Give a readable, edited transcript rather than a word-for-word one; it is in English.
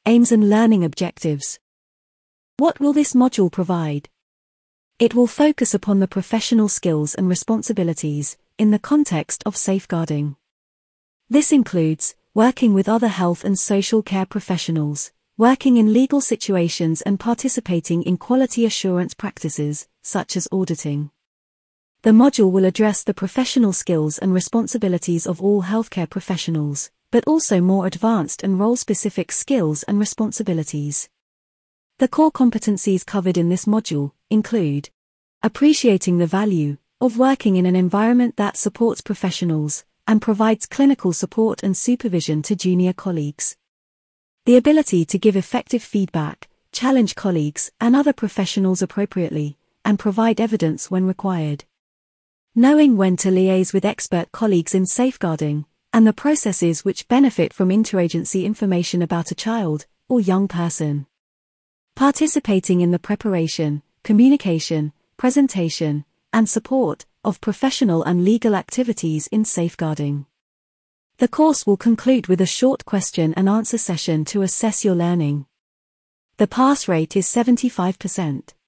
aims and learning objectives. What will this module provide? It will focus upon the professional skills and responsibilities in the context of safeguarding. This includes working with other health and social care professionals, working in legal situations and participating in quality assurance practices, such as auditing. The module will address the professional skills and responsibilities of all healthcare professionals, but also more advanced and role-specific skills and responsibilities. The core competencies covered in this module include appreciating the value of working in an environment that supports professionals and provides clinical support and supervision to junior colleagues. The ability to give effective feedback, challenge colleagues and other professionals appropriately, and provide evidence when required. Knowing when to liaise with expert colleagues in safeguarding, and the processes which benefit from interagency information about a child or young person. Participating in the preparation, communication, presentation, and support of professional and legal activities in safeguarding. The course will conclude with a short question and answer session to assess your learning. The pass rate is 75%.